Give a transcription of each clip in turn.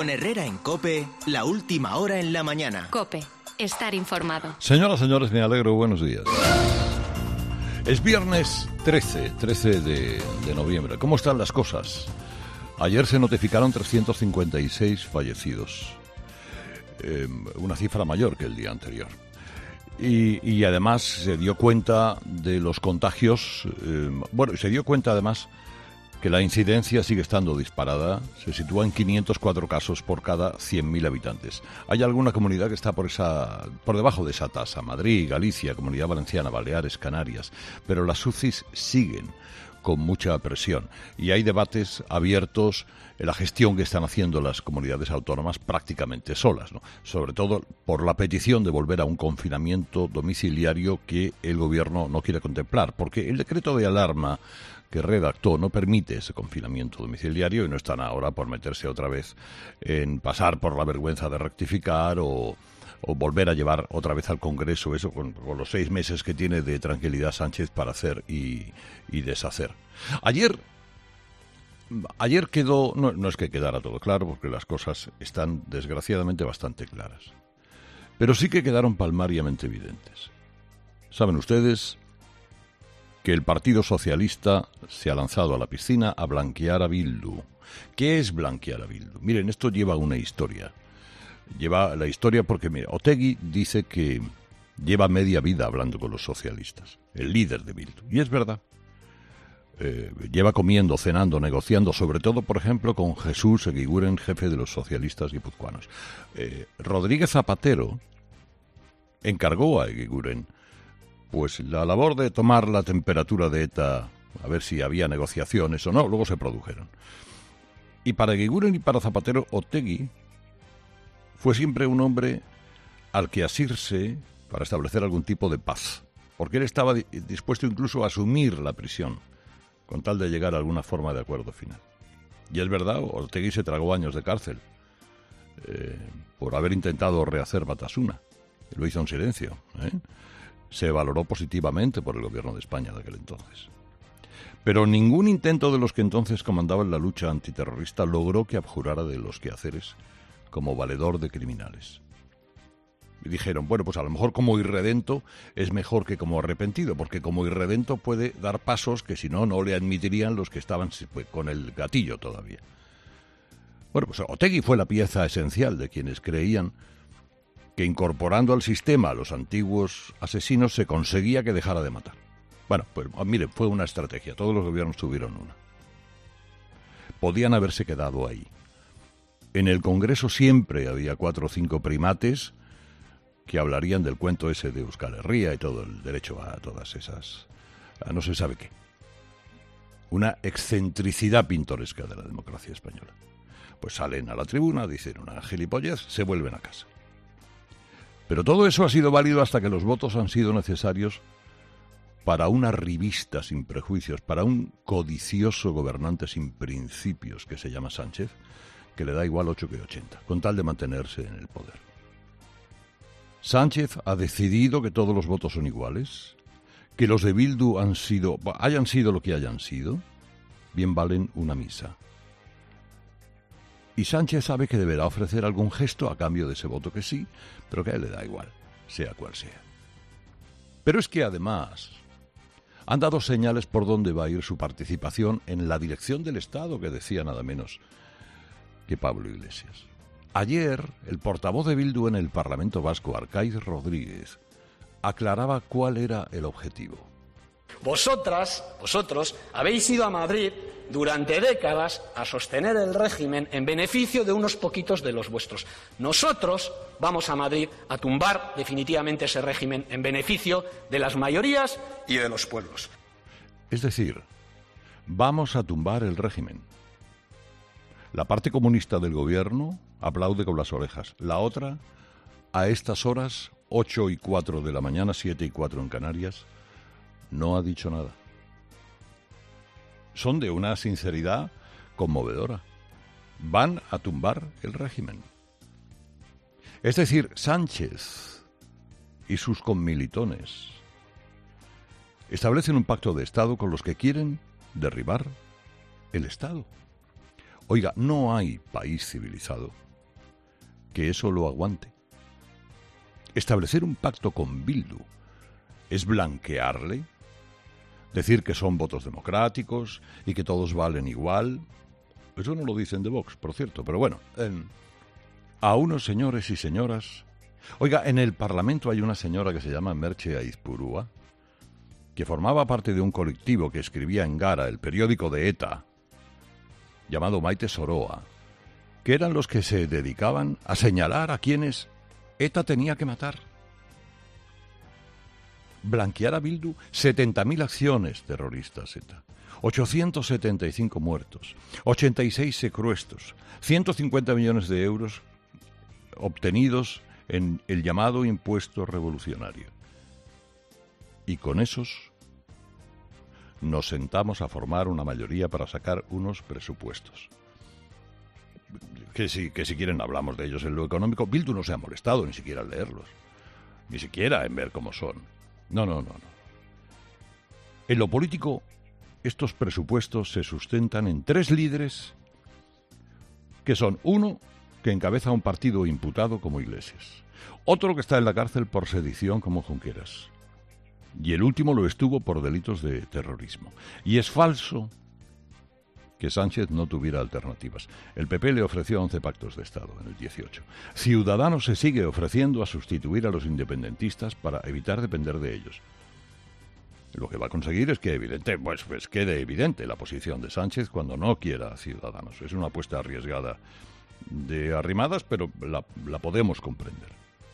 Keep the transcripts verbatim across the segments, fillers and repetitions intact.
Con Herrera en COPE, la última hora en la mañana. COPE, estar informado. Señoras, señores, me alegro, buenos días. Es viernes trece, trece de, de noviembre. ¿Cómo están las cosas? Ayer se notificaron trescientos cincuenta y seis fallecidos, eh, una cifra mayor que el día anterior. Y, y además se dio cuenta de los contagios, eh, bueno, se dio cuenta además que la incidencia sigue estando disparada, se sitúa en quinientos cuatro casos por cada cien mil habitantes. Hay alguna comunidad que está por esa, por debajo de esa tasa, Madrid, Galicia, Comunidad Valenciana, Baleares, Canarias, pero las U C Is siguen con mucha presión y hay debates abiertos en la gestión que están haciendo las comunidades autónomas prácticamente solas, ¿no? Sobre todo por la petición de volver a un confinamiento domiciliario que el gobierno no quiere contemplar, porque el decreto de alarma que redactó no permite ese confinamiento domiciliario y no están ahora por meterse otra vez en pasar por la vergüenza de rectificar o, o volver a llevar otra vez al Congreso eso con, con los seis meses que tiene de tranquilidad Sánchez para hacer y, y deshacer. Ayer, ayer quedó, no, no es que quedara todo claro porque las cosas están desgraciadamente bastante claras, pero sí que quedaron palmariamente evidentes. Saben ustedes que el Partido Socialista se ha lanzado a la piscina a blanquear a Bildu. ¿Qué es blanquear a Bildu? Miren, esto lleva una historia. Lleva la historia porque, mira, Otegi dice que lleva media vida hablando con los socialistas, el líder de Bildu. Y es verdad. Eh, lleva comiendo, cenando, negociando, sobre todo, por ejemplo, con Jesús Eguiguren, jefe de los socialistas guipuzcoanos. Eh, Rodríguez Zapatero encargó a Eguiguren pues la labor de tomar la temperatura de ETA, a ver si había negociaciones o no, luego se produjeron. Y para Eguiguren y para Zapatero, Otegi fue siempre un hombre al que asirse para establecer algún tipo de paz, porque él estaba dispuesto incluso a asumir la prisión, con tal de llegar a alguna forma de acuerdo final. Y es verdad, Otegi se tragó años de cárcel eh, por haber intentado rehacer Batasuna. Lo hizo en silencio, ¿eh? Se valoró positivamente por el gobierno de España de aquel entonces. Pero ningún intento de los que entonces comandaban la lucha antiterrorista logró que abjurara de los quehaceres como valedor de criminales. Y dijeron, bueno, pues a lo mejor como irredento es mejor que como arrepentido, porque como irredento puede dar pasos que si no, no le admitirían los que estaban pues, con el gatillo todavía. Bueno, pues Otegi fue la pieza esencial de quienes creían que incorporando al sistema a los antiguos asesinos se conseguía que dejara de matar. Bueno, pues mire, fue una estrategia, todos los gobiernos tuvieron una. Podían haberse quedado ahí. En el Congreso siempre había cuatro o cinco primates que hablarían del cuento ese de Euskal Herria y todo el derecho a todas esas, a no se sabe qué. Una excentricidad pintoresca de la democracia española. Pues salen a la tribuna, dicen una gilipollez, se vuelven a casa. Pero todo eso ha sido válido hasta que los votos han sido necesarios para una arribista sin prejuicios, para un codicioso gobernante sin principios que se llama Sánchez, que le da igual ocho que ochenta, con tal de mantenerse en el poder. Sánchez ha decidido que todos los votos son iguales, que los de Bildu han sido, hayan sido lo que hayan sido, bien valen una misa. Y Sánchez sabe que deberá ofrecer algún gesto a cambio de ese voto que sí, pero que a él le da igual, sea cual sea. Pero es que además han dado señales por dónde va a ir su participación en la dirección del Estado, que decía nada menos que Pablo Iglesias. Ayer, el portavoz de Bildu en el Parlamento Vasco, Arkaitz Rodríguez, aclaraba cuál era el objetivo. Vosotras, vosotros, habéis ido a Madrid durante décadas a sostener el régimen en beneficio de unos poquitos de los vuestros. Nosotros vamos a Madrid a tumbar definitivamente ese régimen en beneficio de las mayorías y de los pueblos. Es decir, vamos a tumbar el régimen. La parte comunista del gobierno aplaude con las orejas. La otra, a estas horas, ocho y cuatro de la mañana, siete y cuatro en Canarias, no ha dicho nada. Son de una sinceridad conmovedora. Van a tumbar el régimen. Es decir, Sánchez y sus conmilitones establecen un pacto de Estado con los que quieren derribar el Estado. Oiga, no hay país civilizado que eso lo aguante. Establecer un pacto con Bildu es blanquearle, decir que son votos democráticos y que todos valen igual. Eso no lo dicen de Vox, por cierto, pero bueno, eh, a unos señores y señoras... Oiga, en el Parlamento hay una señora que se llama Merche Aizpurúa, que formaba parte de un colectivo que escribía en Gara, el periódico de ETA, llamado Maite Soroa, que eran los que se dedicaban a señalar a quienes ETA tenía que matar. Blanquear a Bildu, setenta mil acciones terroristas ETA, ochocientos setenta y cinco muertos, ochenta y seis secuestros, ciento cincuenta millones de euros obtenidos en el llamado impuesto revolucionario. Y con esos nos sentamos a formar una mayoría para sacar unos presupuestos. Que si, que si quieren hablamos de ellos en lo económico. Bildu no se ha molestado ni siquiera en leerlos, ni siquiera en ver cómo son. No, no, no, no. En lo político, estos presupuestos se sustentan en tres líderes que son uno que encabeza un partido imputado como Iglesias, otro que está en la cárcel por sedición como Junqueras, y el último lo estuvo por delitos de terrorismo. Y es falso que Sánchez no tuviera alternativas. El P P le ofreció once pactos de Estado en el dieciocho. Ciudadanos se sigue ofreciendo a sustituir a los independentistas para evitar depender de ellos. Lo que va a conseguir es que evidente, pues, pues quede evidente la posición de Sánchez cuando no quiera a Ciudadanos. Es una apuesta arriesgada de Arrimadas, pero la, la podemos comprender.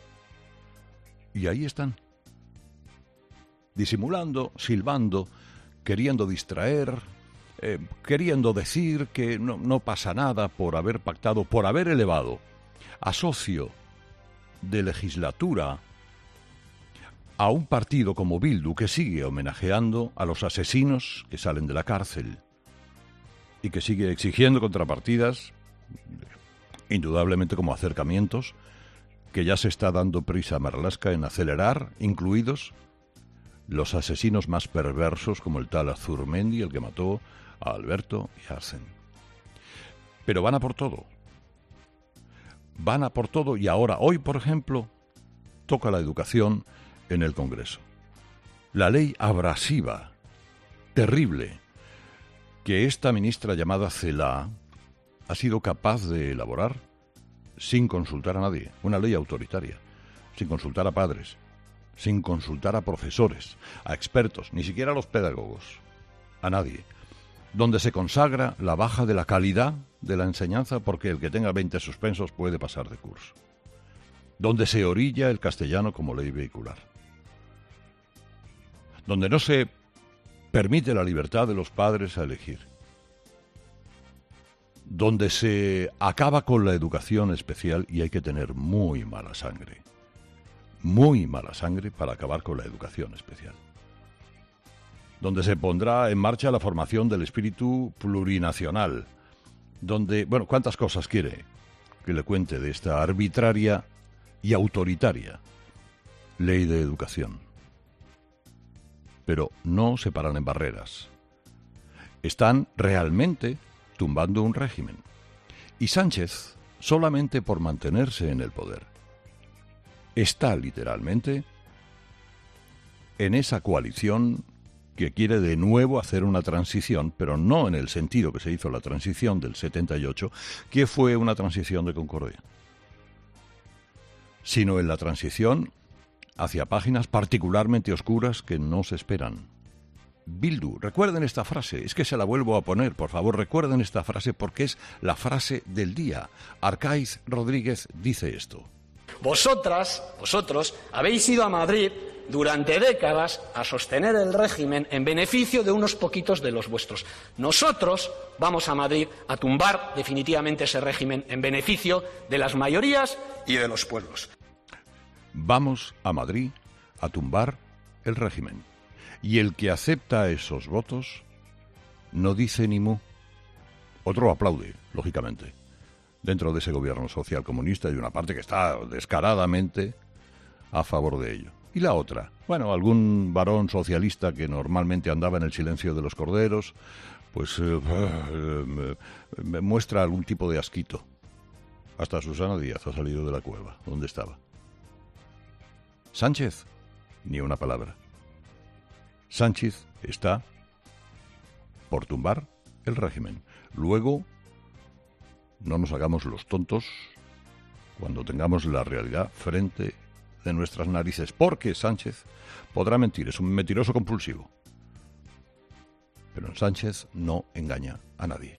Y ahí están, disimulando, silbando, queriendo distraer, eh, queriendo decir que no, no pasa nada por haber pactado, por haber elevado a socio de legislatura a un partido como Bildu, que sigue homenajeando a los asesinos que salen de la cárcel y que sigue exigiendo contrapartidas, indudablemente como acercamientos, que ya se está dando prisa a Marlaska en acelerar, incluidos los asesinos más perversos como el tal Azurmendi, el que mató a Alberto y a Arsen. Pero van a por todo. Van a por todo y ahora, hoy por ejemplo, toca la educación en el Congreso. La ley abrasiva, terrible, que esta ministra llamada Celaá ha sido capaz de elaborar sin consultar a nadie. Una ley autoritaria, sin consultar a padres, sin consultar a profesores, a expertos, ni siquiera a los pedagogos, a nadie. Donde se consagra la baja de la calidad de la enseñanza porque el que tenga veinte suspensos puede pasar de curso. Donde se orilla el castellano como ley vehicular. Donde no se permite la libertad de los padres a elegir. Donde se acaba con la educación especial y hay que tener muy mala sangre. Muy mala sangre para acabar con la educación especial. Donde se pondrá en marcha la formación del espíritu plurinacional. Donde, bueno, ¿cuántas cosas quiere que le cuente de esta arbitraria y autoritaria ley de educación? Pero no se paran en barreras. Están realmente tumbando un régimen. Y Sánchez, solamente por mantenerse en el poder, está literalmente en esa coalición que quiere de nuevo hacer una transición, pero no en el sentido que se hizo la transición del setenta y ocho, que fue una transición de concordia, sino en la transición hacia páginas particularmente oscuras que no se esperan. Bildu, recuerden esta frase, es que se la vuelvo a poner, por favor, recuerden esta frase porque es la frase del día. Arcaiz Rodríguez dice esto. Vosotras, vosotros, habéis ido a Madrid durante décadas a sostener el régimen en beneficio de unos poquitos de los vuestros. Nosotros vamos a Madrid a tumbar definitivamente ese régimen en beneficio de las mayorías y de los pueblos. Vamos a Madrid a tumbar el régimen. Y el que acepta esos votos no dice ni mu. Otro aplaude, lógicamente, dentro de ese gobierno social comunista, y una parte que está descaradamente a favor de ello. Y la otra, bueno, algún varón socialista que normalmente andaba en el silencio de los corderos, pues eh, eh, me muestra algún tipo de asquito. Hasta Susana Díaz ha salido de la cueva. ¿Dónde estaba? Sánchez, ni una palabra. Sánchez está por tumbar el régimen. Luego, no nos hagamos los tontos cuando tengamos la realidad frente de nuestras narices, porque Sánchez podrá mentir, es un mentiroso compulsivo. Pero Sánchez no engaña a nadie.